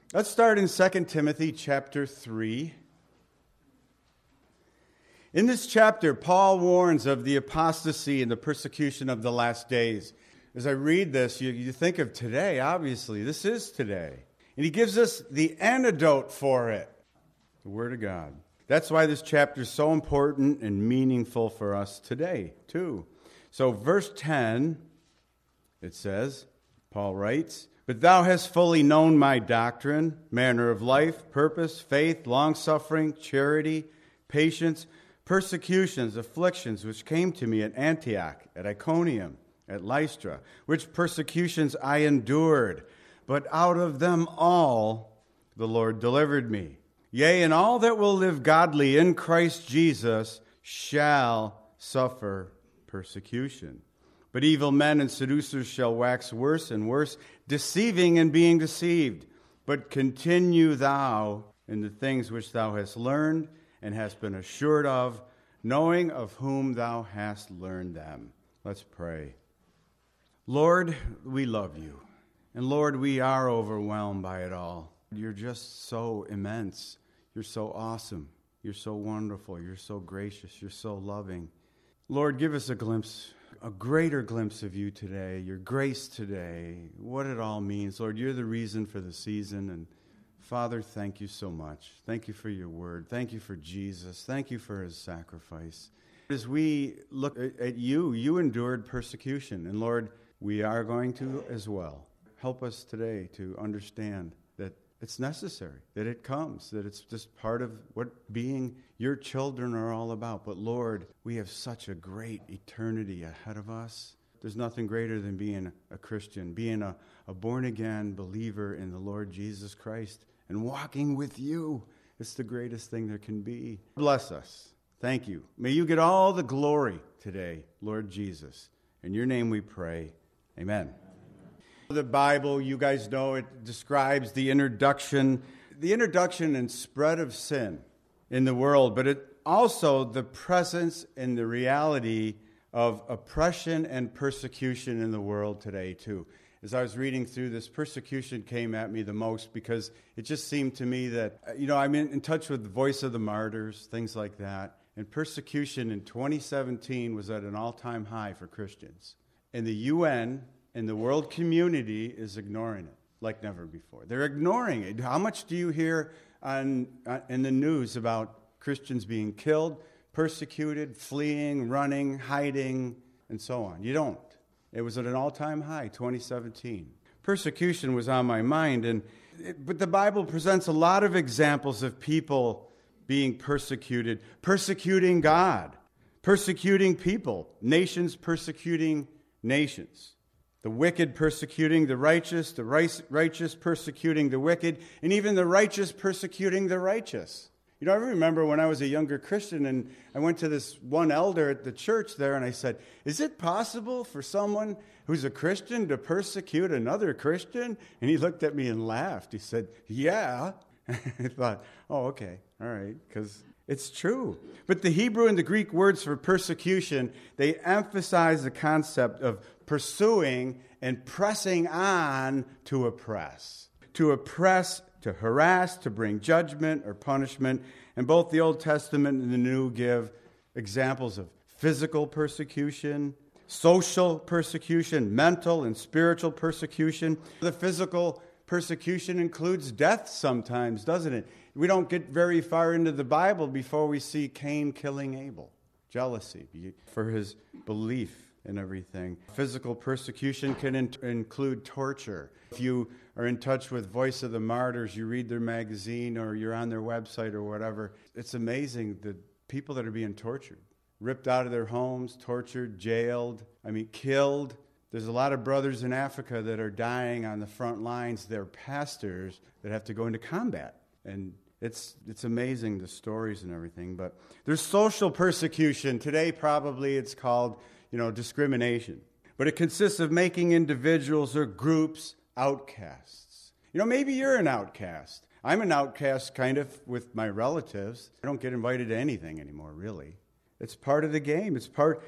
Let's start in 2 Timothy chapter 3. In this chapter, Paul warns of the apostasy and the persecution of the last days. As I read this, you think of today, obviously. This is today. And he gives us the antidote for it, the Word of God. That's why this chapter is so important and meaningful for us today, too. So verse 10, it says, Paul writes, "But thou hast fully known my doctrine, manner of life, purpose, faith, long-suffering, charity, patience, persecutions, afflictions, which came to me at Antioch, at Iconium, at Lystra, which persecutions I endured, but out of them all the Lord delivered me. Yea, and all that will live godly in Christ Jesus shall suffer persecution. But evil men and seducers shall wax worse and worse, deceiving and being deceived. But continue thou in the things which thou hast learned and hast been assured of, knowing of whom thou hast learned them." Let's pray. Lord, we love you. And Lord, we are overwhelmed by it all. You're just so immense. You're so awesome. You're so wonderful. You're so gracious. You're so loving. Lord, give us a glimpse, a greater glimpse of you today, your grace today, what it all means. Lord, you're the reason for the season. And Father, thank you so much. Thank you for your word. Thank you for Jesus. Thank you for his sacrifice. As we look at you, you endured persecution. And Lord, we are going to as well. Help us today to understand that it's necessary, that it comes, that it's just part of what being your children are all about. But Lord, we have such a great eternity ahead of us. There's nothing greater than being a Christian, being a born-again believer in the Lord Jesus Christ and walking with you. It's the greatest thing there can be. Bless us. Thank you. May you get all the glory today, Lord Jesus. In your name we pray. Amen. The Bible, you guys know, it describes the introduction and spread of sin in the world, but it also the presence and the reality of oppression and persecution in the world today, too. As I was reading through this, persecution came at me the most because it just seemed to me that, I'm in touch with the Voice of the Martyrs, things like that, and persecution in 2017 was at an all-time high for Christians. And the UN and the world community is ignoring it like never before. They're ignoring it. How much do you hear in the news about Christians being killed, persecuted, fleeing, running, hiding, and so on? You don't. It was at an all-time high, 2017. Persecution was on my mind, but the Bible presents a lot of examples of people being persecuted, persecuting God, persecuting people, nations persecuting nations. The wicked persecuting the righteous persecuting the wicked, and even the righteous persecuting the righteous. I remember when I was a younger Christian, and I went to this one elder at the church there, and I said, "Is it possible for someone who's a Christian to persecute another Christian?" And he looked at me and laughed. He said, "Yeah." I thought, oh, okay, all right, because it's true. But the Hebrew and the Greek words for persecution, they emphasize the concept of pursuing and pressing on to oppress. To oppress, to harass, to bring judgment or punishment. And both the Old Testament and the New give examples of physical persecution, social persecution, mental and spiritual persecution. The physical persecution includes death sometimes, doesn't it? We don't get very far into the Bible before we see Cain killing Abel. Jealousy for his belief and everything. Physical persecution can include torture. If you are in touch with Voice of the Martyrs, you read their magazine or you're on their website or whatever, it's amazing the people that are being tortured. Ripped out of their homes, tortured, jailed, killed. There's a lot of brothers in Africa that are dying on the front lines. They're pastors that have to go into combat. And it's amazing, the stories and everything. But there's social persecution. Today, probably it's called, discrimination. But it consists of making individuals or groups outcasts. Maybe you're an outcast. I'm an outcast kind of with my relatives. I don't get invited to anything anymore, really. It's part of the game. It's part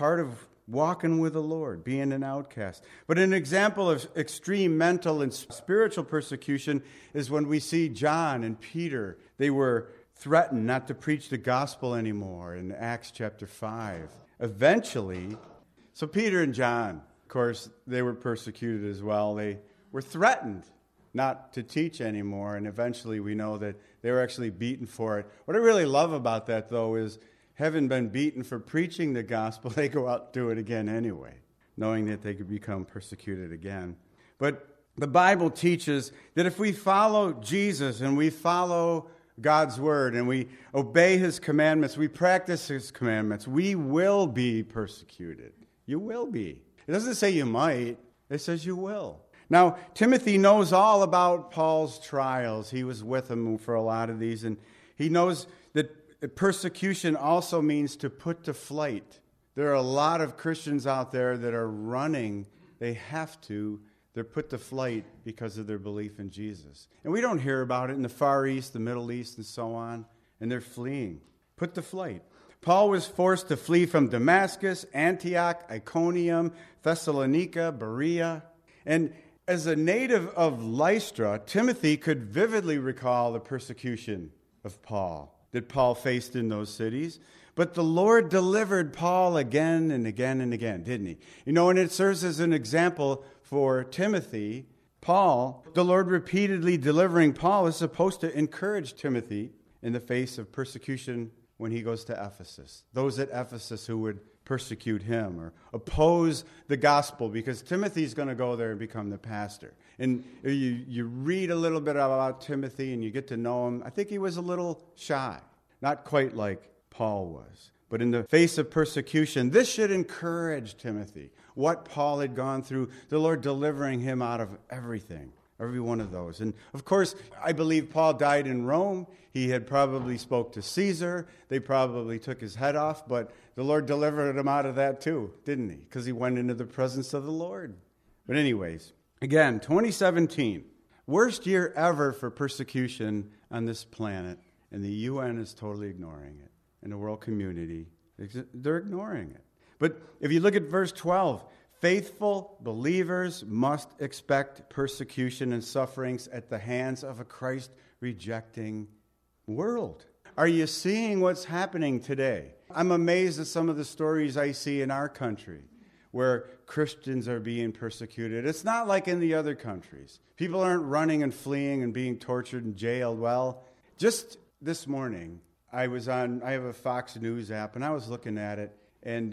of walking with the Lord, being an outcast. But an example of extreme mental and spiritual persecution is when we see John and Peter. They were threatened not to preach the gospel anymore in Acts chapter 5. Eventually, so Peter and John, of course, they were persecuted as well. They were threatened not to teach anymore, and eventually we know that they were actually beaten for it. What I really love about that, though, is having been beaten for preaching the gospel, they go out and do it again anyway, knowing that they could become persecuted again. But the Bible teaches that if we follow Jesus and we follow God's word and we obey his commandments, we practice his commandments, we will be persecuted. You will be. It doesn't say you might, it says you will. Now, Timothy knows all about Paul's trials. He was with him for a lot of these, and he knows that persecution also means to put to flight. There are a lot of Christians out there that are running. They have to. They're put to flight because of their belief in Jesus. And we don't hear about it in the Far East, the Middle East, and so on. And they're fleeing. Put to flight. Paul was forced to flee from Damascus, Antioch, Iconium, Thessalonica, Berea. And as a native of Lystra, Timothy could vividly recall the persecution of Paul that Paul faced in those cities. But the Lord delivered Paul again and again and again, didn't he? You know, and it serves as an example for Timothy. Paul, the Lord repeatedly delivering Paul, is supposed to encourage Timothy in the face of persecution when he goes to Ephesus. Those at Ephesus who would persecute him or oppose the gospel, because Timothy's going to go there and become the pastor. And you read a little bit about Timothy and you get to know him. I think he was a little shy, not quite like Paul was. But in the face of persecution, this should encourage Timothy. What Paul had gone through, the Lord delivering him out of everything, every one of those. And of course, I believe Paul died in Rome. He had probably spoke to Caesar. They probably took his head off, but the Lord delivered him out of that too, didn't he? Because he went into the presence of the Lord. But anyways, again, 2017, worst year ever for persecution on this planet, and the UN is totally ignoring it. And the world community, they're ignoring it. But if you look at verse 12, faithful believers must expect persecution and sufferings at the hands of a Christ-rejecting world. Are you seeing what's happening today? I'm amazed at some of the stories I see in our country where Christians are being persecuted. It's not like in the other countries. People aren't running and fleeing and being tortured and jailed. Well, just this morning, I have a Fox News app, and I was looking at it, and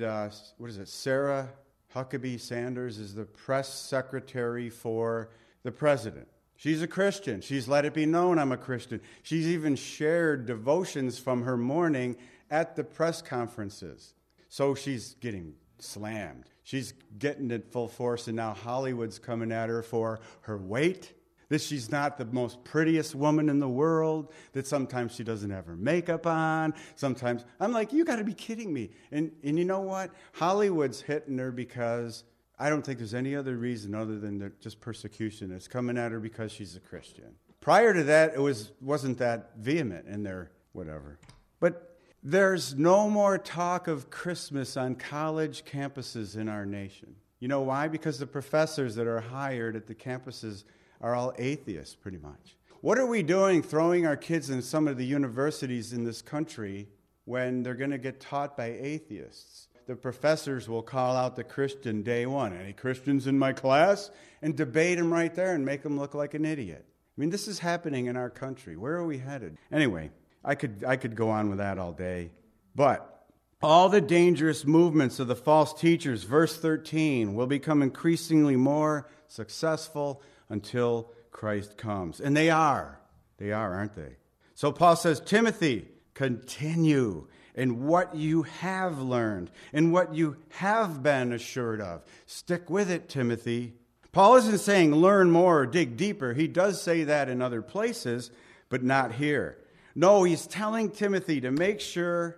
Sarah Huckabee Sanders is the press secretary for the president. She's a Christian. She's let it be known I'm a Christian. She's even shared devotions from her morning at the press conferences. So she's getting slammed. She's getting it full force, and now Hollywood's coming at her for her weight, that she's not the most prettiest woman in the world, that sometimes she doesn't have her makeup on. Sometimes, I'm like, you got to be kidding me. And you know what? Hollywood's hitting her because I don't think there's any other reason other than just persecution. It's coming at her because she's a Christian. Prior to that, it wasn't that vehement in their whatever. But there's no more talk of Christmas on college campuses in our nation. You know why? Because the professors that are hired at the campuses are all atheists, pretty much. What are we doing throwing our kids in some of the universities in this country when they're going to get taught by atheists? The professors will call out the Christian day one. Any Christians in my class? And debate them right there and make them look like an idiot. I mean, this is happening in our country. Where are we headed? Anyway, I could go on with that all day. But all the dangerous movements of the false teachers, verse 13, will become increasingly more successful until Christ comes. And they are. They are, aren't they? So Paul says, Timothy, continue in what you have learned and what you have been assured of. Stick with it, Timothy. Paul isn't saying learn more or dig deeper. He does say that in other places, but not here. No, he's telling Timothy to make sure,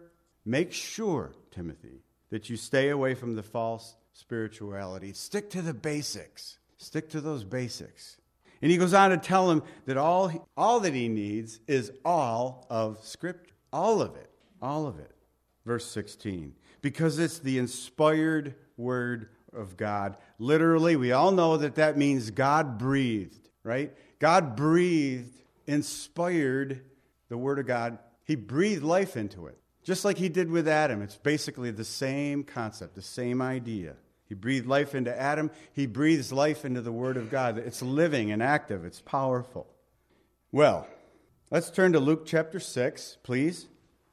Timothy, that you stay away from the false spirituality. Stick to the basics. Stick to those basics. And he goes on to tell him that all that he needs is all of Scripture. All of it. All of it. verse 16, because it's the inspired word of God. Literally, we all know that means God breathed, right? God breathed, inspired the word of God. He breathed life into it, just like he did with Adam. It's basically the same concept, the same idea. He breathed life into Adam. He breathes life into the word of God. It's living and active. It's powerful. Well, let's turn to Luke chapter 6, please.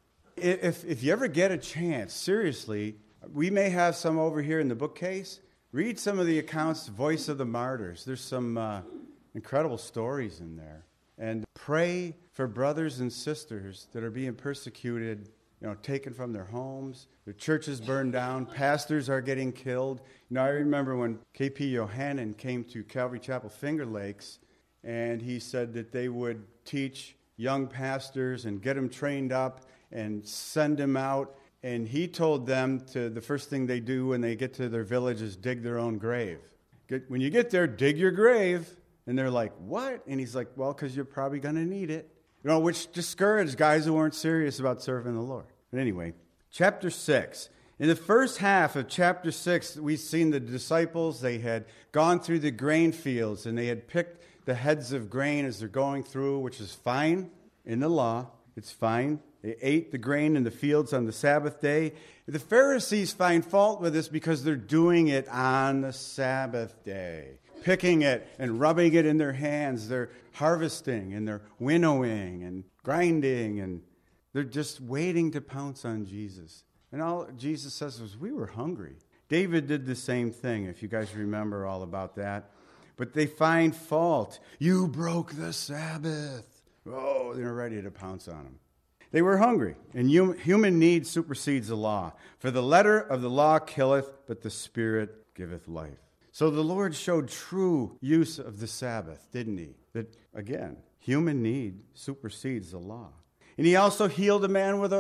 If you ever get a chance, seriously, we may have some over here in the bookcase. Read some of the accounts, Voice of the Martyrs. There's some incredible stories in there. And pray for brothers and sisters that are being persecuted, taken from their homes, their churches burned down, pastors are getting killed. I remember when K.P. Yohanan came to Calvary Chapel Finger Lakes, and he said that they would teach young pastors and get them trained up and send them out. And he told them the first thing they do when they get to their village is dig their own grave. When you get there, dig your grave. And they're like, what? And he's like, well, because you're probably going to need it. Which discouraged guys who weren't serious about serving the Lord. But anyway, chapter 6. In the first half of chapter 6, we've seen the disciples. They had gone through the grain fields, and they had picked the heads of grain as they're going through, which is fine in the law. It's fine. They ate the grain in the fields on the Sabbath day. The Pharisees find fault with this because they're doing it on the Sabbath day. Picking it and rubbing it in their hands. They're harvesting and they're winnowing and grinding, and they're just waiting to pounce on Jesus. And all Jesus says was, we were hungry. David did the same thing, if you guys remember all about that. But they find fault. You broke the Sabbath. Oh, they're ready to pounce on him. They were hungry, and human need supersedes the law. For the letter of the law killeth, but the Spirit giveth life. So the Lord showed true use of the Sabbath, didn't he? That, again, human need supersedes the law. And he also healed a man with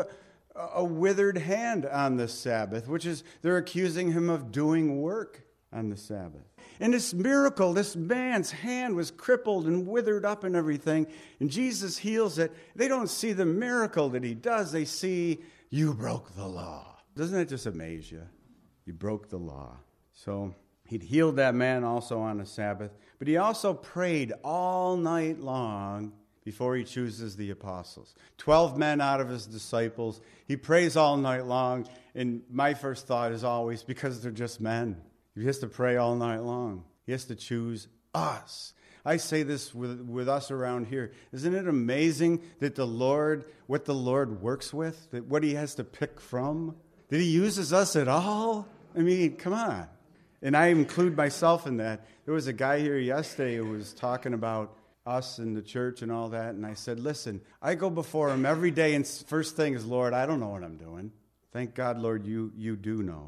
a withered hand on the Sabbath, which is, they're accusing him of doing work on the Sabbath. And this miracle, this man's hand was crippled and withered up and everything, and Jesus heals it. They don't see the miracle that he does. They see, you broke the law. Doesn't that just amaze you? You broke the law. So he'd healed that man also on the Sabbath, but he also prayed all night long before he chooses the apostles. 12 men out of his disciples. He prays all night long, and my first thought is always, because they're just men. He has to pray all night long. He has to choose us. I say this with us around here. Isn't it amazing that what the Lord works with, that what he has to pick from, that he uses us at all? I mean, come on. And I include myself in that. There was a guy here yesterday who was talking about us and the church and all that, and I said, listen, I go before him every day, and first thing is, Lord, I don't know what I'm doing. Thank God, Lord, you do know.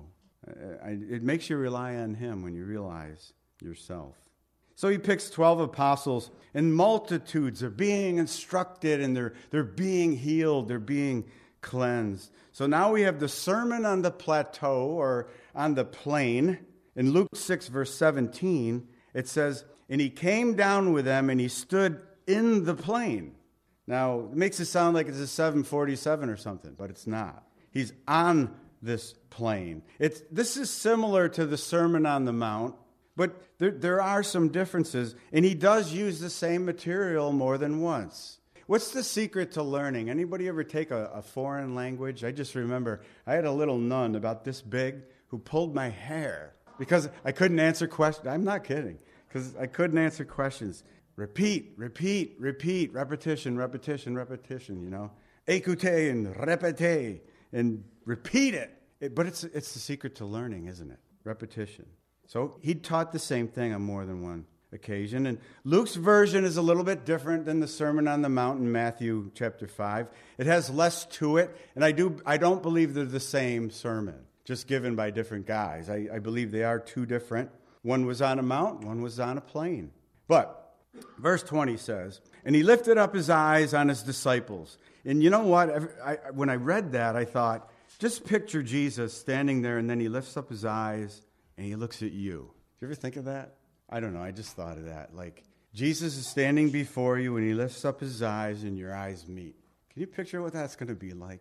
It makes you rely on him when you realize yourself. So he picks 12 apostles, and multitudes are being instructed, and they're being healed, they're being cleansed. So now we have the Sermon on the Plateau, or on the plain. In Luke 6, verse 17, it says, and he came down with them, and he stood in the plain. Now, it makes it sound like it's a 747 or something, but it's not. He's on this plain. This is similar to the Sermon on the Mount, but there are some differences, and he does use the same material more than once. What's the secret to learning? Anybody ever take a foreign language? I just remember I had a little nun about this big who pulled my hair because I couldn't answer questions. I'm not kidding, because I couldn't answer questions. Repeat, repeat, repeat, repetition, repetition, repetition, Écoutez and répétez, and repeat it. But it's the secret to learning, isn't it? Repetition. So he taught the same thing on more than one occasion. And Luke's version is a little bit different than the Sermon on the Mount in Matthew chapter 5. It has less to it, and I don't believe they're the same sermon, just given by different guys. I believe they are two different. One was on a mount, one was on a plain. But verse 20 says, and he lifted up his eyes on his disciples. And you know what? When I read that, I thought, just picture Jesus standing there, and then he lifts up his eyes, and he looks at you. Did you ever think of that? I don't know. I just thought of that. Like, Jesus is standing before you, and he lifts up his eyes, and your eyes meet. Can you picture what that's going to be like?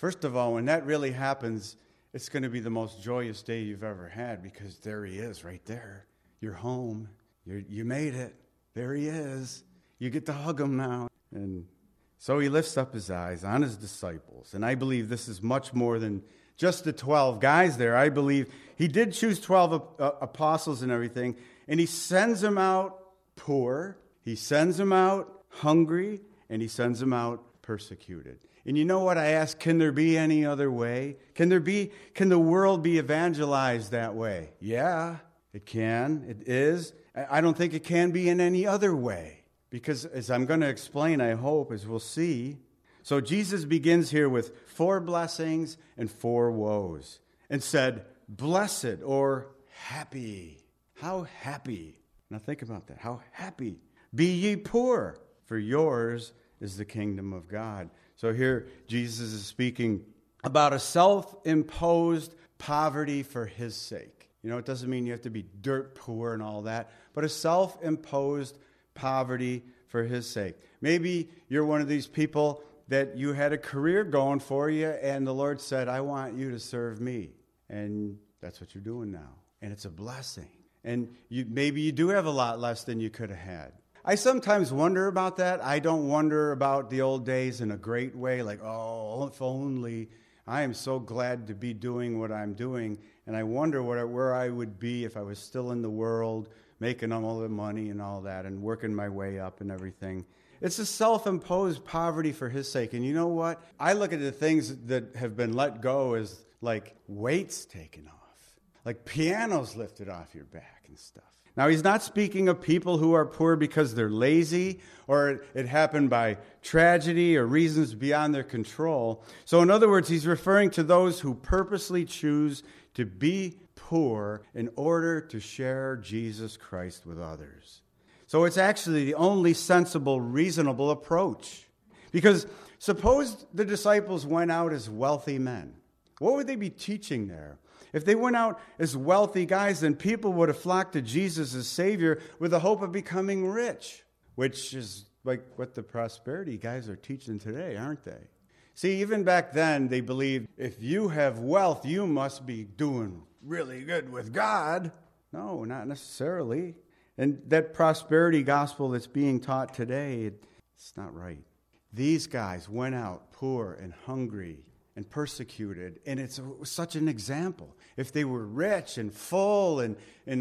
First of all, when that really happens, it's going to be the most joyous day you've ever had, because there he is right there. You're home. You made it. There he is. You get to hug him now. And so he lifts up his eyes on his disciples. And I believe this is much more than just the 12 guys there. I believe he did choose 12 apostles and everything. And he sends them out poor. He sends them out hungry. And he sends them out persecuted. And you know what I ask? Can there be any other way? Can the world be evangelized that way? Yeah, it can. It is. I don't think it can be in any other way. Because as I'm going to explain, I hope, as we'll see. So Jesus begins here with 4 blessings and 4 woes. And said, blessed or happy. How happy. Now think about that. How happy. Be ye poor, for yours is the kingdom of God. So here Jesus is speaking about a self-imposed poverty for his sake. You know, it doesn't mean you have to be dirt poor and all that, but a self-imposed poverty for his sake. Maybe you're one of these people that you had a career going for you, and the Lord said, I want you to serve me. And that's what you're doing now. And it's a blessing. And maybe you do have a lot less than you could have had. I sometimes wonder about that. I don't wonder about the old days in a great way, like, oh, if only. I am so glad to be doing what I'm doing, and I wonder where I would be if I was still in the world, making all the money and all that, and working my way up and everything. It's a self-imposed poverty for his sake. And you know what? I look at the things that have been let go as like weights taken off, like pianos lifted off your back and stuff. Now, he's not speaking of people who are poor because they're lazy or it happened by tragedy or reasons beyond their control. So in other words, he's referring to those who purposely choose to be poor in order to share Jesus Christ with others. So it's actually the only sensible, reasonable approach. Because suppose the disciples went out as wealthy men. What would they be teaching there? If they went out as wealthy guys, then people would have flocked to Jesus as Savior with the hope of becoming rich, which is like what the prosperity guys are teaching today, aren't they? See, even back then, they believed if you have wealth, you must be doing really good with God. No, not necessarily. And that prosperity gospel that's being taught today, it's not right. These guys went out poor and hungry and persecuted, and it's such an example. If they were rich and full and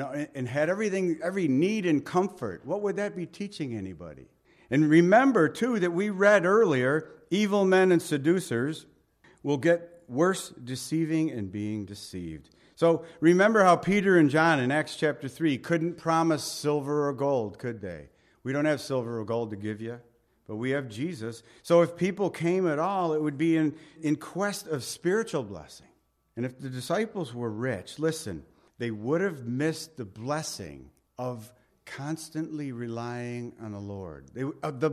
had everything, every need and comfort, what would that be teaching anybody? And remember, too, that we read earlier, evil men and seducers will get worse deceiving and being deceived. So remember how Peter and John in Acts chapter 3 couldn't promise silver or gold, could they? We don't have silver or gold to give you, but we have Jesus. So if people came at all, it would be in quest of spiritual blessing. And if the disciples were rich, listen, they would have missed the blessing of constantly relying on the Lord. The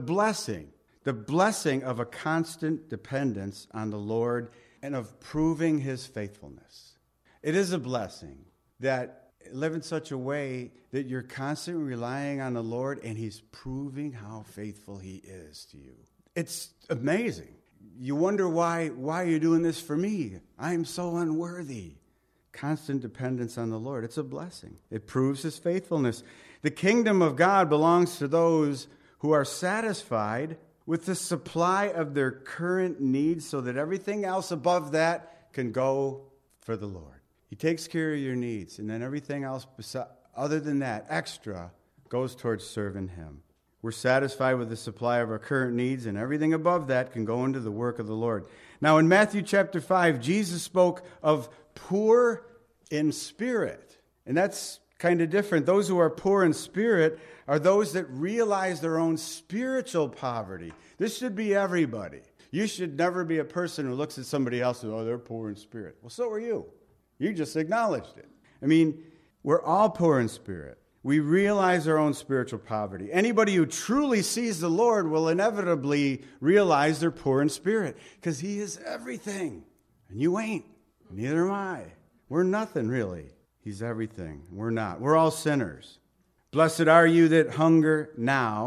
blessing of a constant dependence on the Lord and of proving his faithfulness. It is a blessing that live in such a way that you're constantly relying on the Lord and he's proving how faithful he is to you. It's amazing. You wonder why are you doing this for me? I am so unworthy. Constant dependence on the Lord. It's a blessing. It proves his faithfulness. The kingdom of God belongs to those who are satisfied with the supply of their current needs so that everything else above that can go for the Lord. He takes care of your needs, and then everything else other than that, extra, goes towards serving him. We're satisfied with the supply of our current needs, and everything above that can go into the work of the Lord. Now, in Matthew chapter 5, Jesus spoke of poor in spirit, and that's kind of different. Those who are poor in spirit are those that realize their own spiritual poverty. This should be everybody. You should never be a person who looks at somebody else and, oh, they're poor in spirit. Well, so are you. You just acknowledged it. I mean, we're all poor in spirit. We realize our own spiritual poverty. Anybody who truly sees the Lord will inevitably realize they're poor in spirit because he is everything. And you ain't. Neither am I. We're nothing, really. He's everything. We're not. We're all sinners. Blessed are you that hunger now,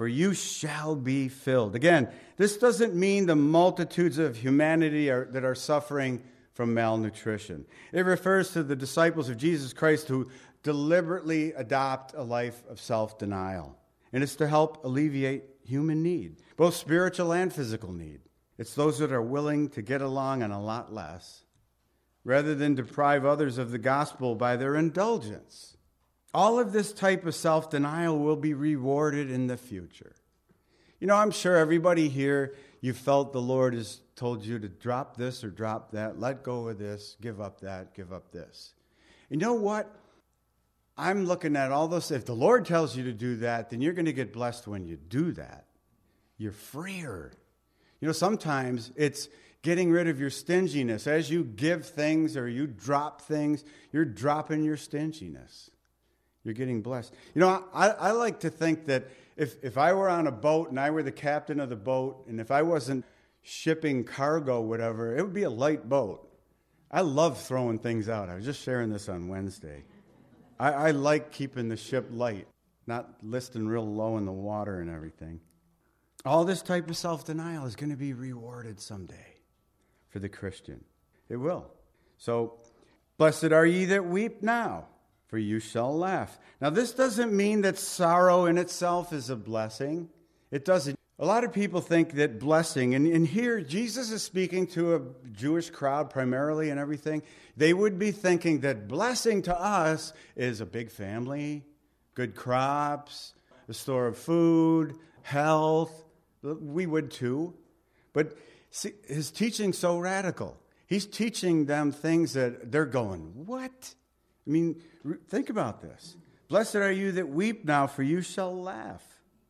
for you shall be filled. Again, this doesn't mean the multitudes of humanity that are suffering from malnutrition. It refers to the disciples of Jesus Christ who deliberately adopt a life of self-denial. And it's to help alleviate human need, both spiritual and physical need. It's those that are willing to get along on a lot less, rather than deprive others of the gospel by their indulgence. All of this type of self-denial will be rewarded in the future. You know, I'm sure everybody here, you felt the Lord has told you to drop this or drop that, let go of this, give up that, give up this. You know what? I'm looking at all those. If the Lord tells you to do that, then you're going to get blessed when you do that. You're freer. You know, sometimes it's getting rid of your stinginess. As you give things or you drop things, you're dropping your stinginess. You're getting blessed. You know, I like to think that if I were on a boat and I were the captain of the boat, and if I wasn't shipping cargo, whatever, it would be a light boat. I love throwing things out. I was just sharing this on Wednesday. I like keeping the ship light, not listing real low in the water and everything. All this type of self-denial is going to be rewarded someday for the Christian. It will. So, blessed are ye that weep now, for you shall laugh. Now, this doesn't mean that sorrow in itself is a blessing. It doesn't. A lot of people think that blessing, and here Jesus is speaking to a Jewish crowd primarily and everything. They would be thinking that blessing to us is a big family, good crops, a store of food, health. We would too. But see, his teaching's so radical. He's teaching them things that they're going, what? I mean, think about this. Blessed are you that weep now, for you shall laugh.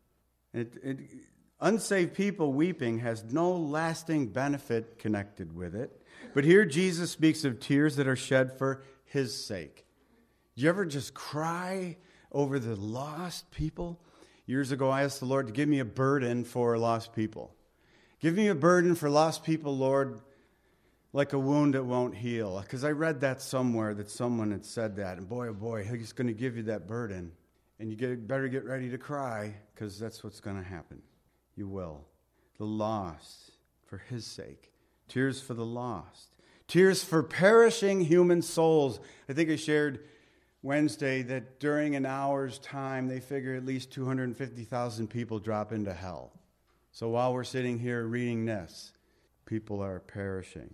Unsaved people weeping has no lasting benefit connected with it. But here Jesus speaks of tears that are shed for his sake. Do you ever just cry over the lost people? Years ago, I asked the Lord to give me a burden for lost people. Give me a burden for lost people, Lord, like a wound that won't heal. Because I read that somewhere, that someone had said that. And boy, oh boy, he's going to give you that burden. And you better get ready to cry, because that's what's going to happen. You will. The lost, for his sake. Tears for the lost. Tears for perishing human souls. I think I shared Wednesday that during an hour's time, they figure at least 250,000 people drop into hell. So while we're sitting here reading this, people are perishing.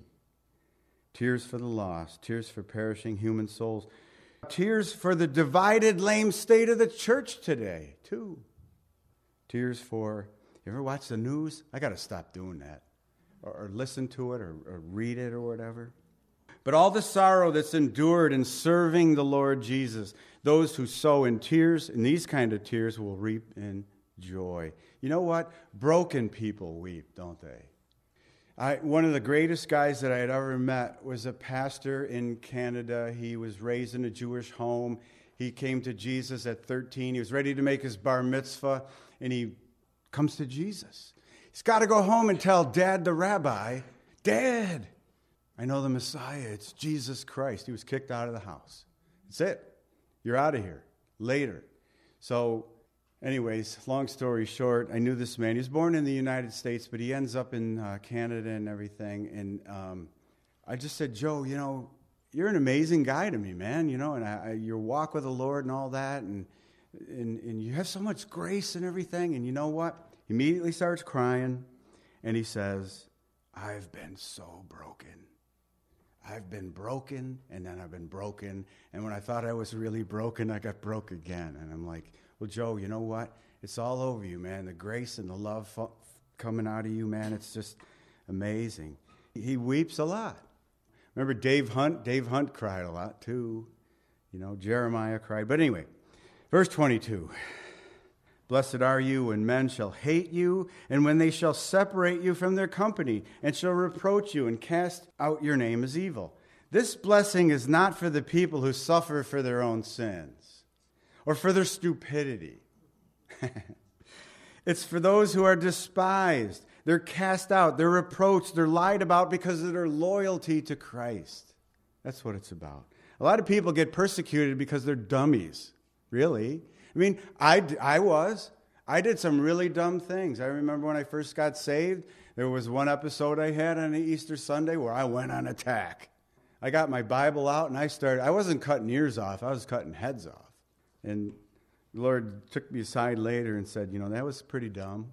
Tears for the lost, tears for perishing human souls. Tears for the divided, lame state of the church today, too. Tears for, you ever watch the news? I got to stop doing that. Or listen to it, or read it, or whatever. But all the sorrow that's endured in serving the Lord Jesus, those who sow in tears, in these kind of tears, will reap in joy. You know what? Broken people weep, don't they? One of the greatest guys that I had ever met was a pastor in Canada. He was raised in a Jewish home. He came to Jesus at 13. He was ready to make his bar mitzvah, and he comes to Jesus. He's got to go home and tell Dad, the rabbi, Dad, I know the Messiah. It's Jesus Christ. He was kicked out of the house. That's it. You're out of here. Later. So, anyways, long story short, I knew this man. He was born in the United States, but he ends up in Canada and everything. And I just said, Joe, you know, you're an amazing guy to me, man. You know, and your walk with the Lord and all that, and you have so much grace and everything. And you know what? He immediately starts crying, and he says, I've been so broken. I've been broken, and then I've been broken. And when I thought I was really broken, I got broke again. And I'm like, well, Joe, you know what? It's all over you, man. The grace and the love coming out of you, man, it's just amazing. He weeps a lot. Remember Dave Hunt? Dave Hunt cried a lot, too. You know, Jeremiah cried. But anyway, verse 22. Blessed are you when men shall hate you, and when they shall separate you from their company, and shall reproach you and cast out your name as evil. This blessing is not for the people who suffer for their own sins, or for their stupidity. It's for those who are despised. They're cast out, they're reproached, they're lied about because of their loyalty to Christ. That's what it's about. A lot of people get persecuted because they're dummies, really. I mean, I was. I did some really dumb things. I remember when I first got saved, there was one episode I had on Easter Sunday where I went on attack. I got my Bible out and I wasn't cutting ears off, I was cutting heads off. And the Lord took me aside later and said, that was pretty dumb.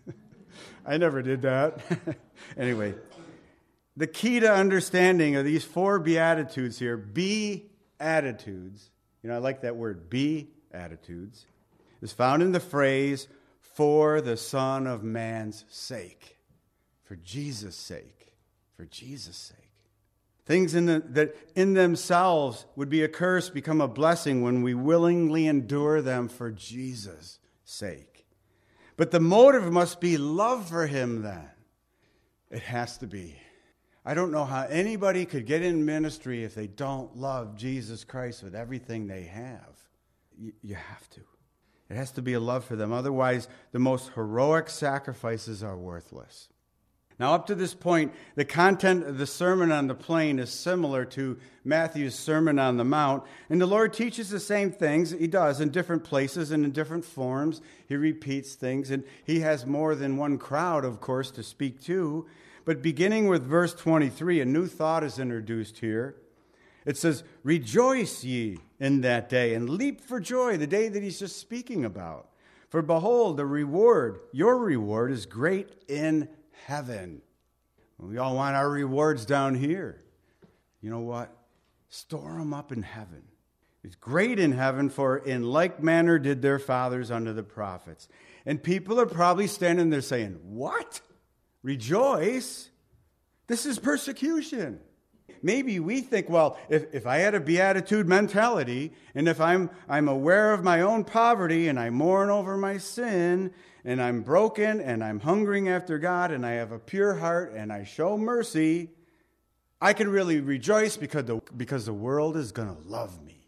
I never did that. Anyway, the key to understanding of these 4 Beatitudes here, be-attitudes, I like that word, be-attitudes, is found in the phrase, for the Son of Man's sake. For Jesus' sake. For Jesus' sake. Things that in themselves would be a curse become a blessing when we willingly endure them for Jesus' sake. But the motive must be love for him then. It has to be. I don't know how anybody could get in ministry if they don't love Jesus Christ with everything they have. You have to. It has to be a love for them. Otherwise, the most heroic sacrifices are worthless. Now, up to this point, the content of the Sermon on the Plain is similar to Matthew's Sermon on the Mount, and the Lord teaches the same things. He does in different places and in different forms. He repeats things, and he has more than one crowd, of course, to speak to. But beginning with verse 23, a new thought is introduced here. It says, rejoice ye in that day, and leap for joy, the day that he's just speaking about. For behold, the reward, your reward, is great in heaven. We all want our rewards down here. You know what? Store them up in heaven. It's great in heaven, for in like manner did their fathers unto the prophets. And people are probably standing there saying, what? Rejoice? This is persecution. Maybe we think, well, if I had a beatitude mentality, and if I'm aware of my own poverty, and I mourn over my sin, and I'm broken, and I'm hungering after God, and I have a pure heart, and I show mercy, I can really rejoice because the world is going to love me.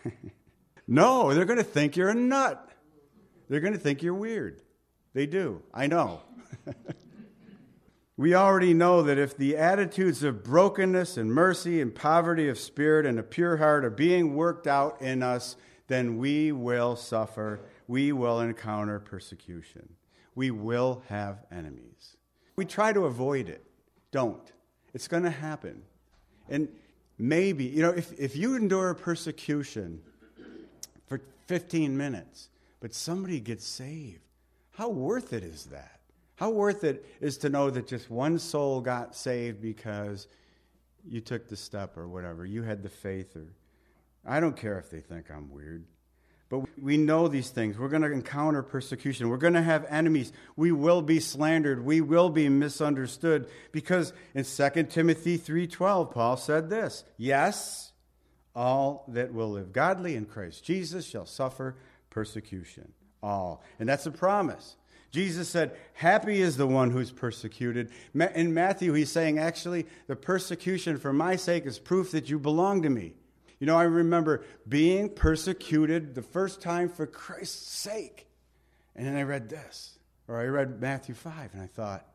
No, they're going to think you're a nut. They're going to think you're weird. They do. I know. We already know that if the attitudes of brokenness and mercy and poverty of spirit and a pure heart are being worked out in us, then we will suffer. We will encounter persecution. We will have enemies. We try to avoid it. Don't. It's going to happen. And maybe, if you endure persecution for 15 minutes, but somebody gets saved, how worth it is that? How worth it is to know that just one soul got saved because you took the step or whatever. You had the faith. Or I don't care if they think I'm weird. But we know these things. We're going to encounter persecution. We're going to have enemies. We will be slandered. We will be misunderstood. Because in 2 Timothy 3:12, Paul said this, yes, all that will live godly in Christ Jesus shall suffer persecution. All. And that's a promise. Jesus said, happy is the one who's persecuted. In Matthew, he's saying, actually, the persecution for my sake is proof that you belong to me. I remember being persecuted the first time for Christ's sake. And then I read this, or I read Matthew 5, and I thought,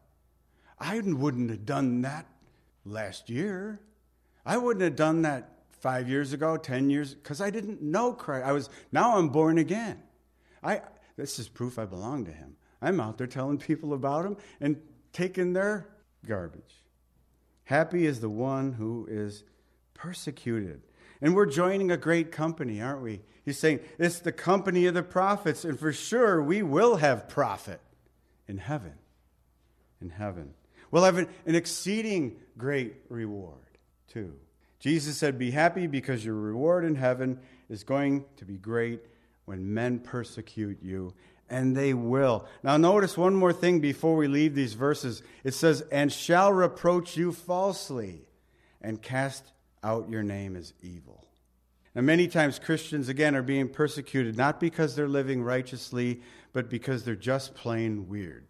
I wouldn't have done that last year. I wouldn't have done that 5 years ago, 10 years, because I didn't know Christ. Now I'm born again. This is proof I belong to him. I'm out there telling people about him and taking their garbage. Happy is the one who is persecuted. And we're joining a great company, aren't we? He's saying it's the company of the prophets, and for sure we will have profit in heaven. In heaven. We'll have an exceeding great reward, too. Jesus said, be happy because your reward in heaven is going to be great when men persecute you. And they will. Now notice one more thing before we leave these verses. It says, and shall reproach you falsely and cast out your name as evil. Now many times Christians, again, are being persecuted, not because they're living righteously, but because they're just plain weird.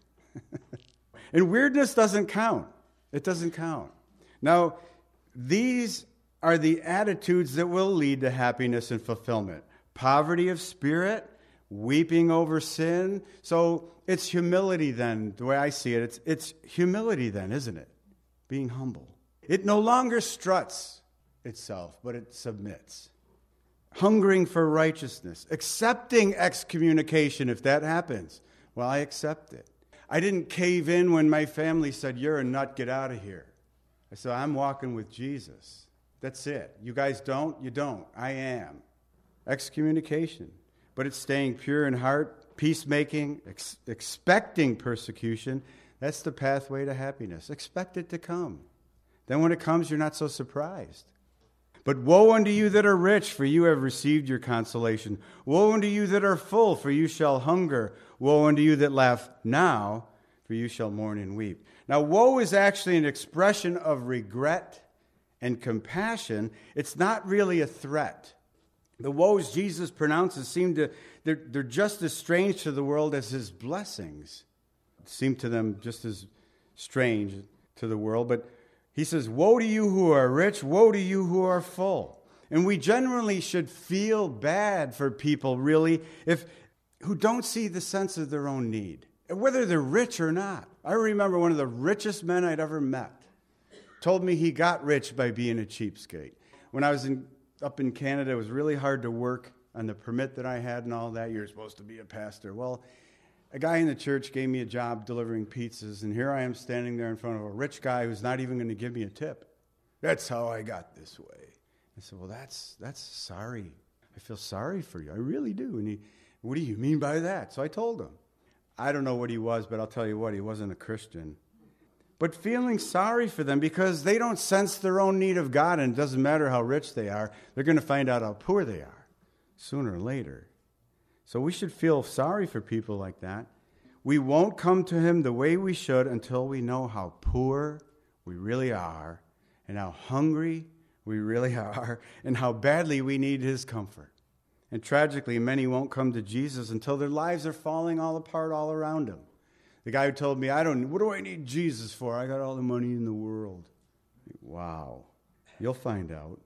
And weirdness doesn't count. It doesn't count. Now, these are the attitudes that will lead to happiness and fulfillment. Poverty of spirit, weeping over sin. So it's humility then, the way I see it. It's humility then, isn't it? Being humble. It no longer struts itself, but it submits. Hungering for righteousness. Accepting excommunication if that happens. Well, I accept it. I didn't cave in when my family said, "You're a nut, get out of here." I said, "I'm walking with Jesus. That's it. You guys don't? You don't. I am." Excommunication. But it's staying pure in heart, peacemaking, expecting persecution. That's the pathway to happiness. Expect it to come. Then when it comes, you're not so surprised. But woe unto you that are rich, for you have received your consolation. Woe unto you that are full, for you shall hunger. Woe unto you that laugh now, for you shall mourn and weep. Now, woe is actually an expression of regret and compassion. It's not really a threat. The woes Jesus pronounces they're just as strange to the world as his blessings. It seem to them just as strange to the world, but he says, woe to you who are rich, woe to you who are full. And we generally should feel bad for people, really, who don't see the sense of their own need, whether they're rich or not. I remember one of the richest men I'd ever met told me he got rich by being a cheapskate. When I was up in Canada, it was really hard to work on the permit that I had and all that. You're supposed to be a pastor. Well, a guy in the church gave me a job delivering pizzas, and here I am standing there in front of a rich guy who's not even going to give me a tip. That's how I got this way. I said, well, that's sorry. I feel sorry for you. I really do. And what do you mean by that? So I told him. I don't know what he was, but I'll tell you what, he wasn't a Christian. But feeling sorry for them because they don't sense their own need of God, and it doesn't matter how rich they are, they're going to find out how poor they are sooner or later. So we should feel sorry for people like that. We won't come to him the way we should until we know how poor we really are and how hungry we really are and how badly we need his comfort. And tragically, many won't come to Jesus until their lives are falling all apart all around them. The guy who told me, what do I need Jesus for? I got all the money in the world. Wow. You'll find out.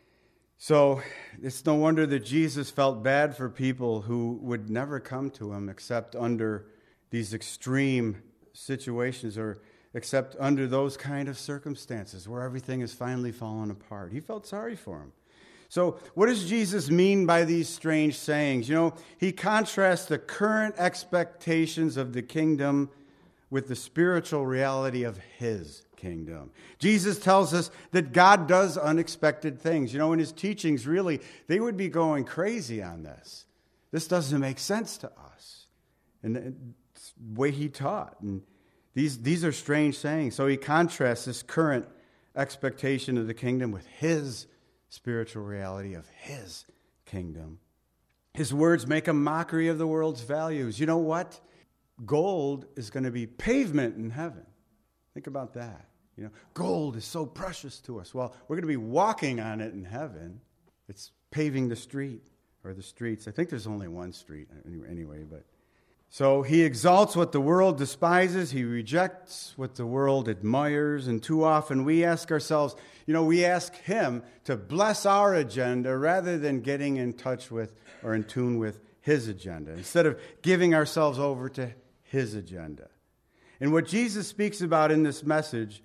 So it's no wonder that Jesus felt bad for people who would never come to him except under these extreme situations or except under those kind of circumstances where everything is finally fallen apart. He felt sorry for him. So what does Jesus mean by these strange sayings? He contrasts the current expectations of the kingdom with the spiritual reality of his kingdom. Jesus tells us that God does unexpected things. In his teachings, really, they would be going crazy on this. This doesn't make sense to us. And the way he taught. And these are strange sayings. So he contrasts this current expectation of the kingdom with his spiritual reality of his kingdom. His words make a mockery of the world's values. You know what? Gold is going to be pavement in heaven. Think about that. Gold is so precious to us. Well, we're going to be walking on it in heaven. It's paving the street or the streets. I think there's only one street anyway, but so he exalts what the world despises. He rejects what the world admires. And too often we ask ourselves, we ask him to bless our agenda rather than getting in touch with or in tune with his agenda, instead of giving ourselves over to his agenda. And what Jesus speaks about in this message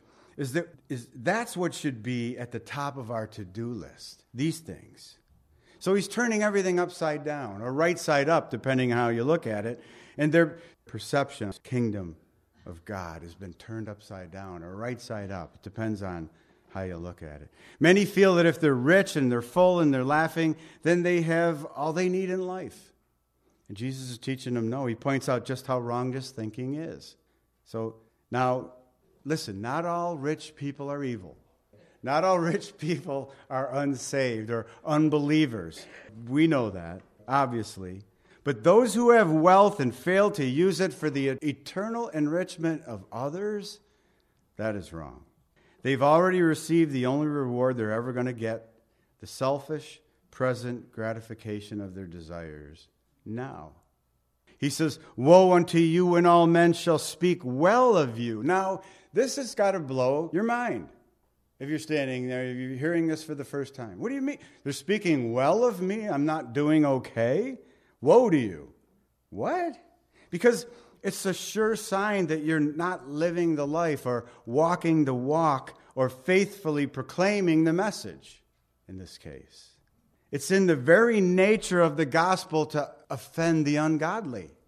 that's what should be at the top of our to-do list, these things. So he's turning everything upside down, or right side up, depending on how you look at it. And their perception of the kingdom of God has been turned upside down, or right side up. It depends on how you look at it. Many feel that if they're rich and they're full and they're laughing, then they have all they need in life. And Jesus is teaching them no. He points out just how wrong this thinking is. So now, listen, not all rich people are evil. Not all rich people are unsaved or unbelievers. We know that, obviously. But those who have wealth and fail to use it for the eternal enrichment of others, that is wrong. They've already received the only reward they're ever going to get, the selfish, present gratification of their desires now. He says, woe unto you when all men shall speak well of you. Now, this has got to blow your mind. If you're standing there, if you're hearing this for the first time. What do you mean? They're speaking well of me? I'm not doing okay? Woe to you. What? Because it's a sure sign that you're not living the life or walking the walk or faithfully proclaiming the message in this case. It's in the very nature of the gospel to offend the ungodly.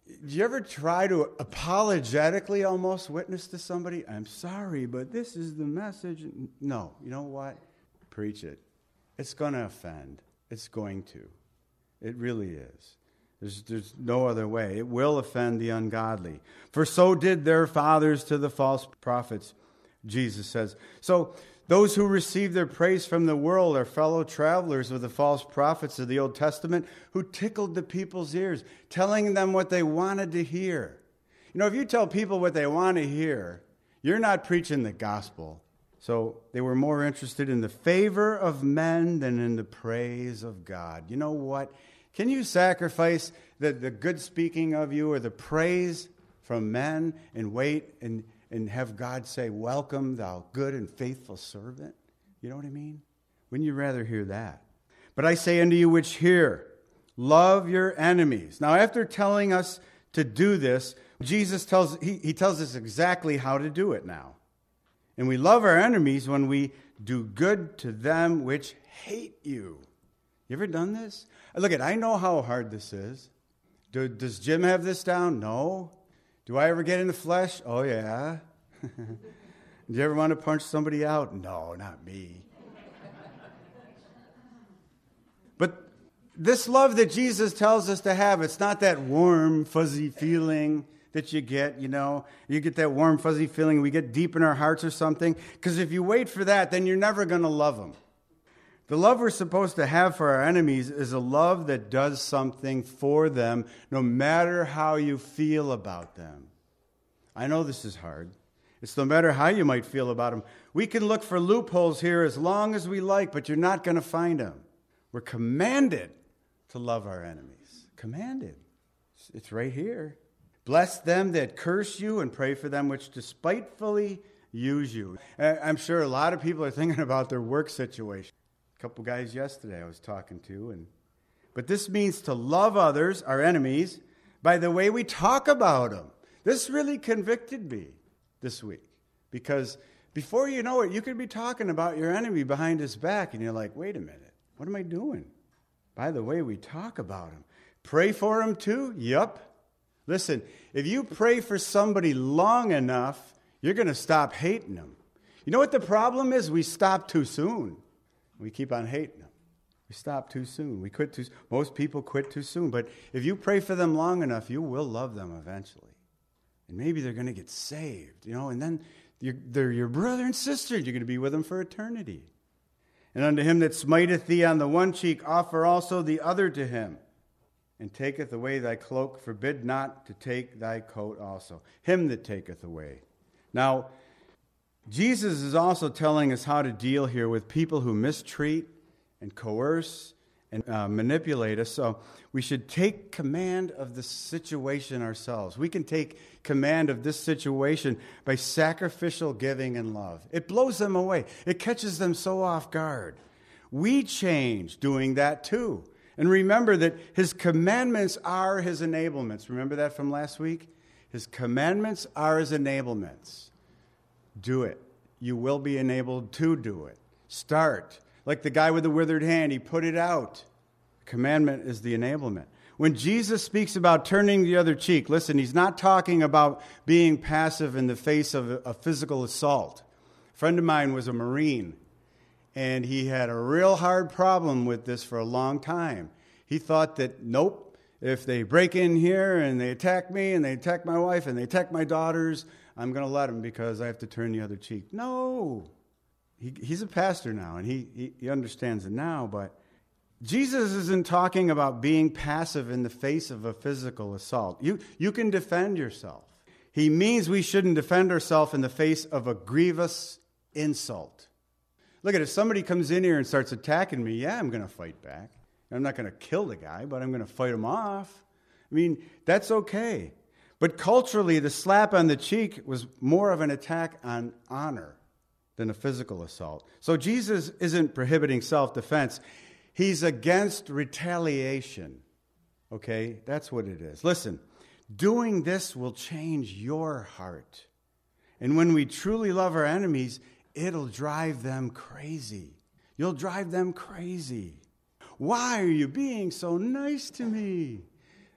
Do you ever try to apologetically almost witness to somebody? I'm sorry, but this is the message. No, you know what? Preach it. It's going to offend. It's going to. It really is. There's no other way. It will offend the ungodly. For so did their fathers to the false prophets, Jesus says. So those who receive their praise from the world are fellow travelers with the false prophets of the Old Testament who tickled the people's ears, telling them what they wanted to hear. You know, if you tell people what they want to hear, you're not preaching the gospel. So they were more interested in the favor of men than in the praise of God. You know what? Can you sacrifice the good speaking of you or the praise from men and wait and have God say, welcome, thou good and faithful servant? You know what I mean? Wouldn't you rather hear that? But I say unto you which hear, love your enemies. Now, after telling us to do this, Jesus tells us exactly how to do it now. And we love our enemies when we do good to them which hate you. You ever done this? Look, I know how hard this is. Does Jim have this down? No. Do I ever get in the flesh? Oh, yeah. Do you ever want to punch somebody out? No, not me. But this love that Jesus tells us to have, it's not that warm, fuzzy feeling that you get, you know. You get that warm, fuzzy feeling, we get deep in our hearts or something. Because if you wait for that, then you're never going to love them. The love we're supposed to have for our enemies is a love that does something for them, no matter how you feel about them. I know this is hard. It's no matter how you might feel about them. We can look for loopholes here as long as we like, but you're not going to find them. We're commanded to love our enemies. Commanded. It's right here. Bless them that curse you and pray for them which despitefully use you. I'm sure a lot of people are thinking about their work situation. A couple guys yesterday I was talking to. But this means to love others, our enemies, by the way we talk about them. This really convicted me this week. Because before you know it, you could be talking about your enemy behind his back. And you're like, wait a minute, what am I doing? By the way we talk about him. Pray for him too? Yup. Listen, if you pray for somebody long enough, you're going to stop hating them. You know what the problem is? We stop too soon. We keep on hating them. We stop too soon. We quit too soon. Most people quit too soon. But if you pray for them long enough, you will love them eventually. And maybe they're going to get saved, you know, and then they're your brother and sister. You're going to be with them for eternity. And unto him that smiteth thee on the one cheek, offer also the other to him. And taketh away thy cloak, forbid not to take thy coat also. Him that taketh away. Now, Jesus is also telling us how to deal here with people who mistreat and coerce and manipulate us. So we should take command of the situation ourselves. We can take command of this situation by sacrificial giving and love. It blows them away. It catches them so off guard. We change doing that too. And remember that his commandments are his enablements. Remember that from last week? His commandments are his enablements. Do it. You will be enabled to do it. Start. Like the guy with the withered hand, he put it out. Commandment is the enablement. When Jesus speaks about turning the other cheek, listen, he's not talking about being passive in the face of a physical assault. A friend of mine was a Marine, and he had a real hard problem with this for a long time. He thought that, nope, if they break in here and they attack me and they attack my wife and they attack my daughters, I'm going to let them because I have to turn the other cheek. No. He's a pastor now, and he understands it now, but Jesus isn't talking about being passive in the face of a physical assault. You can defend yourself. He means we shouldn't defend ourselves in the face of a grievous insult. Look at it, if somebody comes in here and starts attacking me, yeah, I'm going to fight back. I'm not going to kill the guy, but I'm going to fight him off. I mean, that's okay. But culturally, the slap on the cheek was more of an attack on honor than a physical assault. So Jesus isn't prohibiting self-defense. He's against retaliation. Okay? That's what it is. Listen, doing this will change your heart. And when we truly love our enemies, it'll drive them crazy. You'll drive them crazy. Why are you being so nice to me?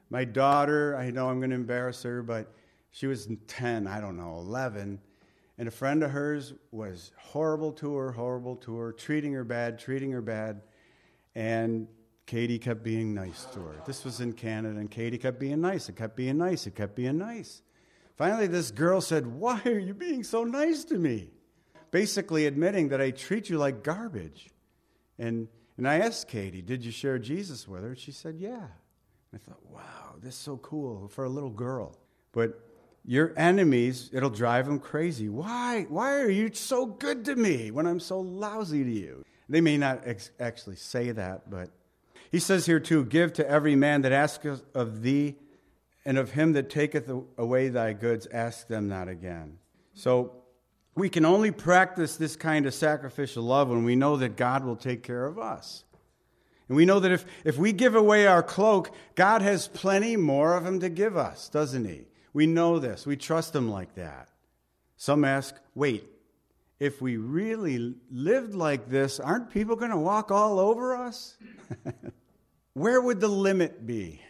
My daughter, I know I'm going to embarrass her, but she was 10, 11. And a friend of hers was horrible to her, treating her bad. And Katie kept being nice to her. This was in Canada, and Katie kept being nice. It kept being nice. Finally, this girl said, "Why are you being so nice to me?" Basically admitting that I treat you like garbage. And I asked Katie, "Did you share Jesus with her?" She said, "Yeah." I thought, wow, this is so cool for a little girl. But your enemies, it'll drive them crazy. Why are you so good to me when I'm so lousy to you? They may not actually say that, but he says here too, "Give to every man that asketh of thee, and of him that taketh away thy goods, ask them not again." So we can only practice this kind of sacrificial love when we know that God will take care of us. And we know that if we give away our cloak, God has plenty more of him to give us, doesn't he? We know this. We trust him like that. Some ask, wait, if we really lived like this, aren't people going to walk all over us? Where would the limit be?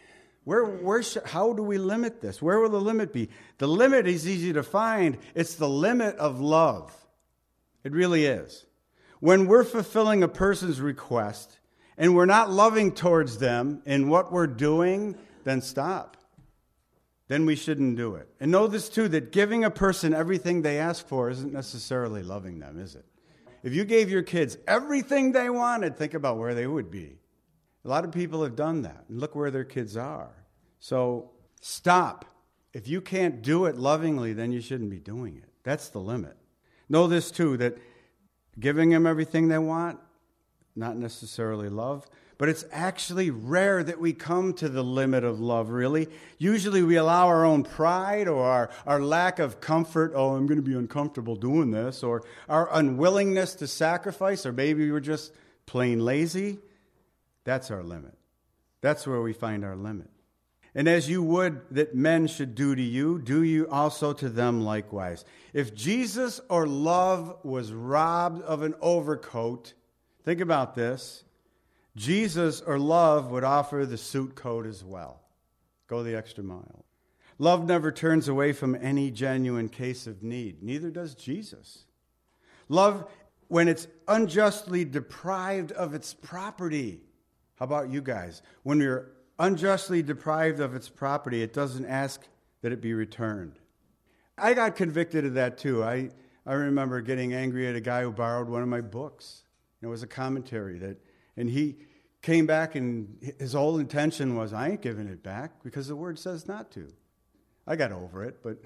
How do we limit this? Where will the limit be? The limit is easy to find. It's the limit of love. It really is. When we're fulfilling a person's request, and we're not loving towards them in what we're doing, then stop. Then we shouldn't do it. And know this too, that giving a person everything they ask for isn't necessarily loving them, is it? If you gave your kids everything they wanted, think about where they would be. A lot of people have done that, and look where their kids are. So stop. If you can't do it lovingly, then you shouldn't be doing it. That's the limit. Know this too, that giving them everything they want, not necessarily love, but it's actually rare that we come to the limit of love, really. Usually we allow our own pride or our lack of comfort, I'm going to be uncomfortable doing this, or our unwillingness to sacrifice, or maybe we're just plain lazy. That's our limit. That's where we find our limit. And as you would that men should do to you, do you also to them likewise. If Jesus or love was robbed of an overcoat, think about this. Jesus or love would offer the suit coat as well. Go the extra mile. Love never turns away from any genuine case of need. Neither does Jesus. Love, when it's unjustly deprived of its property. How about you guys? When you're unjustly deprived of its property, it doesn't ask that it be returned. I got convicted of that too. I remember getting angry at a guy who borrowed one of my books. It was a commentary and he came back and his whole intention was, I ain't giving it back because the word says not to. I got over it, but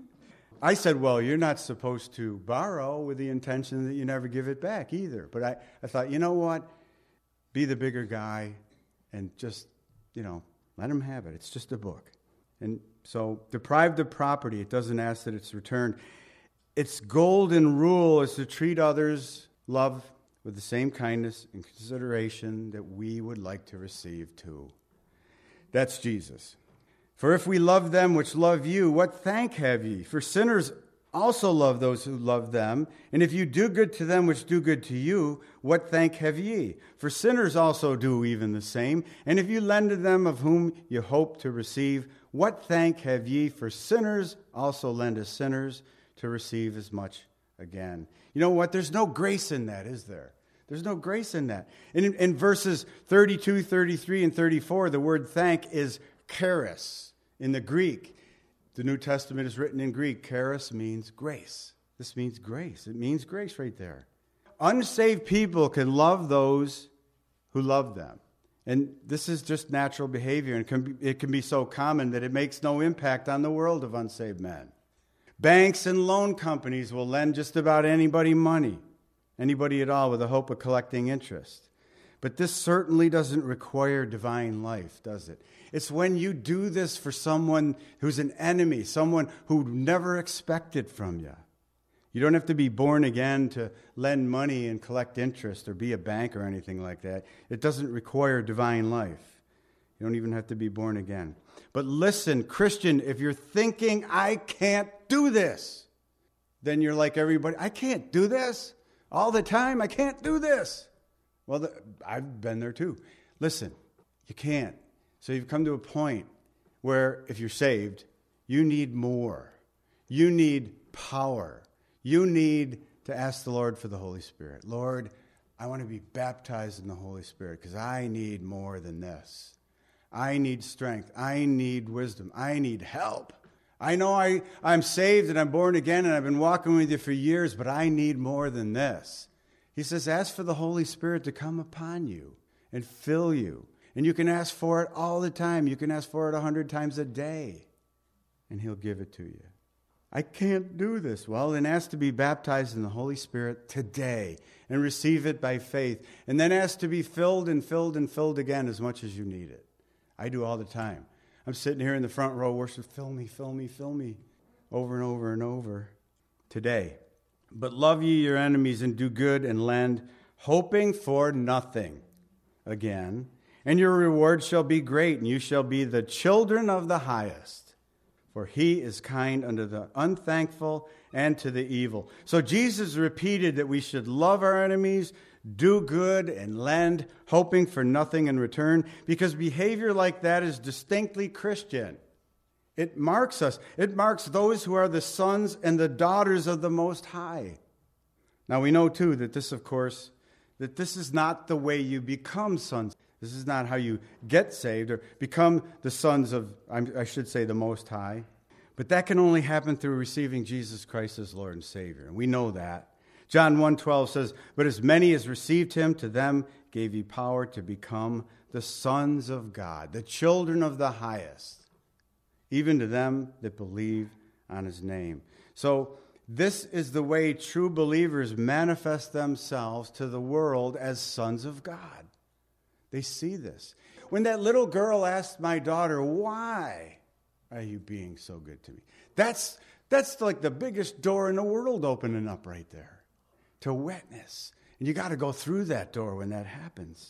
I said, well, you're not supposed to borrow with the intention that you never give it back either. But I thought, you know what? Be the bigger guy and just, let him have it. It's just a book. And so deprived of property, it doesn't ask that it's returned. Its golden rule is to treat others, love, with the same kindness and consideration that we would like to receive too. That's Jesus. For if we love them which love you, what thank have ye? For sinners also love those who love them. And if you do good to them which do good to you, what thank have ye? For sinners also do even the same. And if you lend to them of whom you hope to receive, what thank have ye? For sinners also lend to sinners to receive as much again. You know what? There's no grace in that, is there? There's no grace in that. In verses 32, 33, and 34, the word thank is charis in the Greek. The New Testament is written in Greek. Charis means grace. This means grace. It means grace right there. Unsaved people can love those who love them. And this is just natural behavior, and it can be so common that it makes no impact on the world of unsaved men. Banks and loan companies will lend just about anybody money. Anybody at all with the hope of collecting interest. But this certainly doesn't require divine life, does it? It's when you do this for someone who's an enemy, someone who never expected from you. You don't have to be born again to lend money and collect interest or be a bank or anything like that. It doesn't require divine life. You don't even have to be born again. But listen, Christian, if you're thinking, I can't do this, then you're like everybody, I can't do this. All the time, I can't do this. Well, I've been there too. Listen, you can't. So you've come to a point where if you're saved, you need more. You need power. You need to ask the Lord for the Holy Spirit. Lord, I want to be baptized in the Holy Spirit because I need more than this. I need strength. I need wisdom. I need help. I know I'm saved and I'm born again and I've been walking with you for years, but I need more than this. He says, ask for the Holy Spirit to come upon you and fill you. And you can ask for it all the time. You can ask for it 100 times a day, and he'll give it to you. I can't do this. Well, then ask to be baptized in the Holy Spirit today and receive it by faith. And then ask to be filled and filled and filled again as much as you need it. I do all the time. I'm sitting here in the front row, worship, fill me, fill me, fill me, over and over and over today. But love ye your enemies and do good and lend, hoping for nothing. Again, and your reward shall be great, and you shall be the children of the highest. For he is kind unto the unthankful and to the evil. So Jesus repeated that we should love our enemies, do good, and lend, hoping for nothing in return, because behavior like that is distinctly Christian. It marks us. It marks those who are the sons and the daughters of the Most High. Now we know, too, that this, of course, that this is not the way you become sons. This is not how you get saved or become the sons of, I should say, the Most High. But that can only happen through receiving Jesus Christ as Lord and Savior. And we know that. John 1:12 says, but as many as received him, to them gave he power to become the sons of God, the children of the highest, even to them that believe on his name. So this is the way true believers manifest themselves to the world as sons of God. They see this. When that little girl asked my daughter, why are you being so good to me? That's like the biggest door in the world opening up right there to witness. And you got to go through that door when that happens.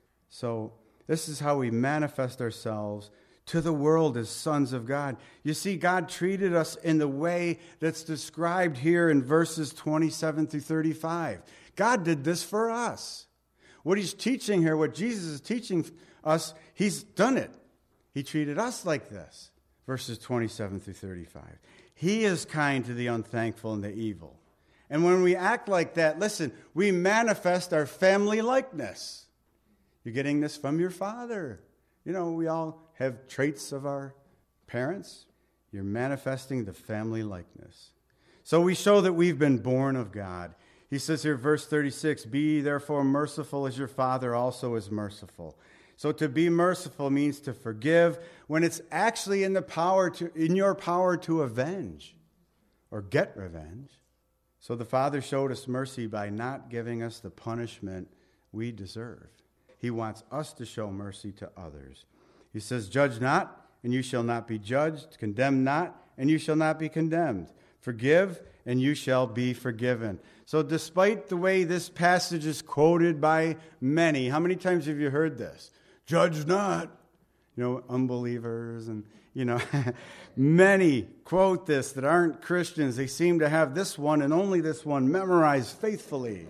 So this is how we manifest ourselves to the world as sons of God. You see, God treated us in the way that's described here in verses 27 through 35. God did this for us. What he's teaching here, what Jesus is teaching us, he's done it. He treated us like this. Verses 27 through 35. He is kind to the unthankful and the evil. And when we act like that, listen, we manifest our family likeness. You're getting this from your father. You know, we all have traits of our parents. You're manifesting the family likeness. So we show that we've been born of God. He says here, verse 36, be ye therefore merciful as your Father also is merciful. So to be merciful means to forgive when it's actually in your power to avenge or get revenge. So the Father showed us mercy by not giving us the punishment we deserve. He wants us to show mercy to others. He says, judge not, and you shall not be judged. Condemn not, and you shall not be condemned. Forgive, and you shall be forgiven. So despite the way this passage is quoted by many, how many times have you heard this? Judge not. You know, unbelievers and, many quote this that aren't Christians. They seem to have this one and only this one memorized faithfully.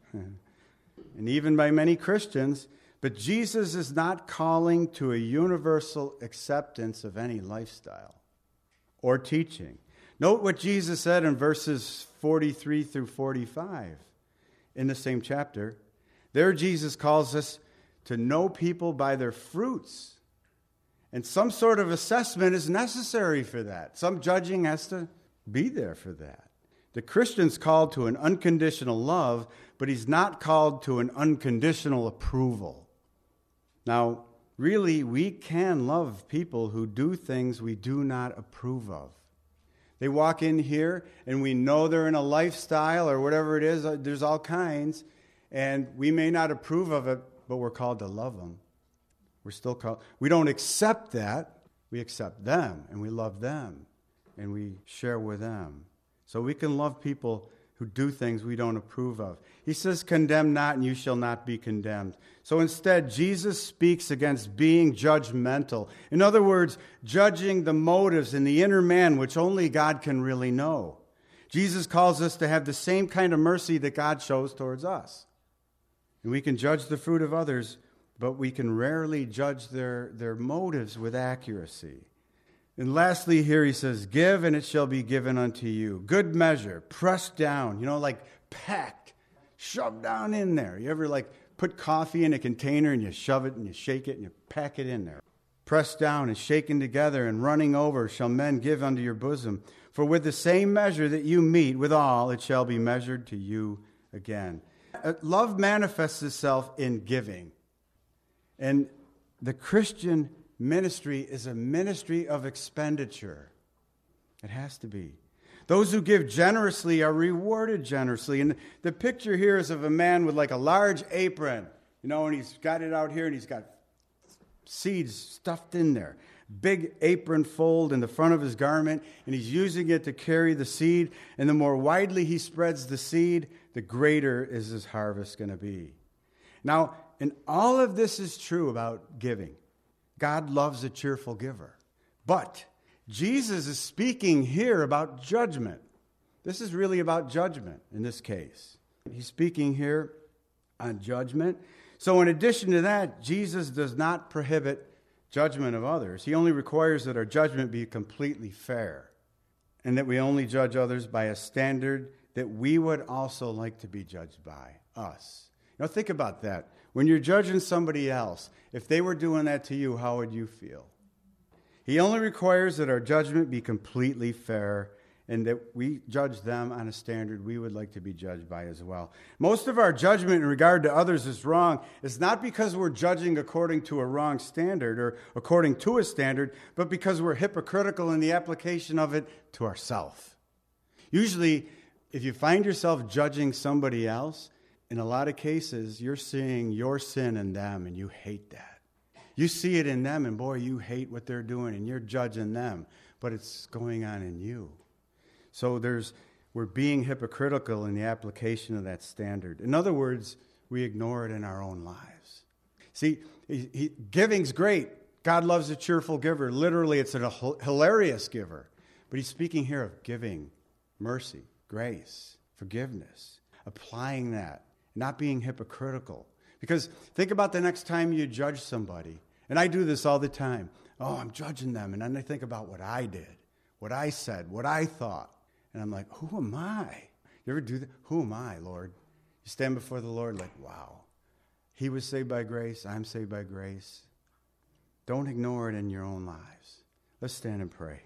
And even by many Christians. But Jesus is not calling to a universal acceptance of any lifestyle or teaching. Note what Jesus said in verses 43 through 45 in the same chapter. There Jesus calls us to know people by their fruits. And some sort of assessment is necessary for that. Some judging has to be there for that. The Christian's called to an unconditional love, but he's not called to an unconditional approval. Now, really, we can love people who do things we do not approve of. They walk in here, and we know they're in a lifestyle or whatever it is. There's all kinds, and we may not approve of it, but we're called to love them. We're still called. We don't accept that. We accept them, and we love them, and we share with them. So we can love people who do things we don't approve of. He says, condemn not, and you shall not be condemned. So instead, Jesus speaks against being judgmental. In other words, judging the motives in the inner man, which only God can really know. Jesus calls us to have the same kind of mercy that God shows towards us. And we can judge the fruit of others, but we can rarely judge their motives with accuracy. And lastly here he says, give and it shall be given unto you. Good measure, pressed down, like packed, shoved down in there. You ever put coffee in a container and you shove it and you shake it and you pack it in there? Pressed down and shaken together and running over shall men give unto your bosom. For with the same measure that you meet withal, it shall be measured to you again. Love manifests itself in giving. And the Christian ministry is a ministry of expenditure. It has to be. Those who give generously are rewarded generously. And the picture here is of a man with a large apron, and he's got it out here and he's got seeds stuffed in there. Big apron fold in the front of his garment, and he's using it to carry the seed. And the more widely he spreads the seed, the greater is his harvest going to be. Now, and all of this is true about giving. God loves a cheerful giver. But Jesus is speaking here about judgment. This is really about judgment in this case. He's speaking here on judgment. So in addition to that, Jesus does not prohibit judgment of others. He only requires that our judgment be completely fair and that we only judge others by a standard that we would also like to be judged by, us. Think about that. When you're judging somebody else, if they were doing that to you, how would you feel? He only requires that our judgment be completely fair and that we judge them on a standard we would like to be judged by as well. Most of our judgment in regard to others is wrong. It's not because we're judging according to a wrong standard or according to a standard, but because we're hypocritical in the application of it to ourselves. Usually, if you find yourself judging somebody else, in a lot of cases, you're seeing your sin in them and you hate that. You see it in them and boy, you hate what they're doing and you're judging them, but it's going on in you. So we're being hypocritical in the application of that standard. In other words, we ignore it in our own lives. See, giving's great. God loves a cheerful giver. Literally, it's a hilarious giver. But he's speaking here of giving, mercy, grace, forgiveness, applying that, not being hypocritical. Because think about the next time you judge somebody. And I do this all the time. Oh, I'm judging them. And then I think about what I did, what I said, what I thought. And I'm like, who am I? You ever do that? Who am I, Lord? You stand before the Lord like, wow. He was saved by grace. I'm saved by grace. Don't ignore it in your own lives. Let's stand and pray.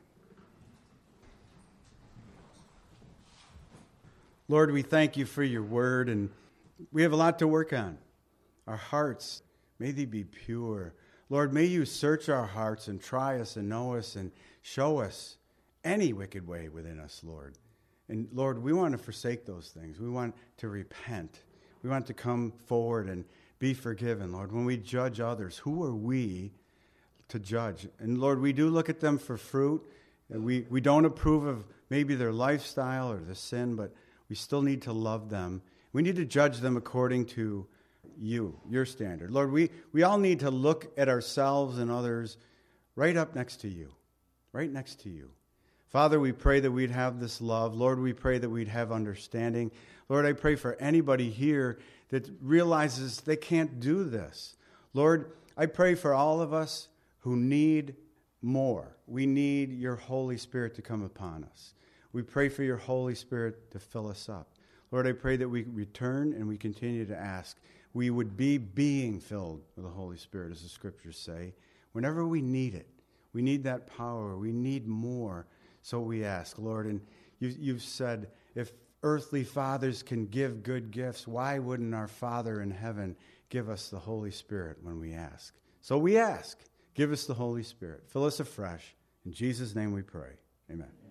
Lord, we thank you for your word, and we have a lot to work on. Our hearts, may they be pure. Lord, may you search our hearts and try us and know us and show us any wicked way within us, Lord. And Lord, we want to forsake those things. We want to repent. We want to come forward and be forgiven, Lord. When we judge others, who are we to judge? And Lord, we do look at them for fruit. And we don't approve of maybe their lifestyle or the sin, but we still need to love them. We need to judge them according to you, your standard. Lord, we all need to look at ourselves and others right up next to you, right next to you. Father, we pray that we'd have this love. Lord, we pray that we'd have understanding. Lord, I pray for anybody here that realizes they can't do this. Lord, I pray for all of us who need more. We need your Holy Spirit to come upon us. We pray for your Holy Spirit to fill us up. Lord, I pray that we return and we continue to ask. We would be being filled with the Holy Spirit, as the scriptures say, whenever we need it. We need that power. We need more. So we ask, Lord, and you've said, if earthly fathers can give good gifts, why wouldn't our Father in heaven give us the Holy Spirit when we ask? So we ask, give us the Holy Spirit. Fill us afresh. In Jesus' name we pray. Amen.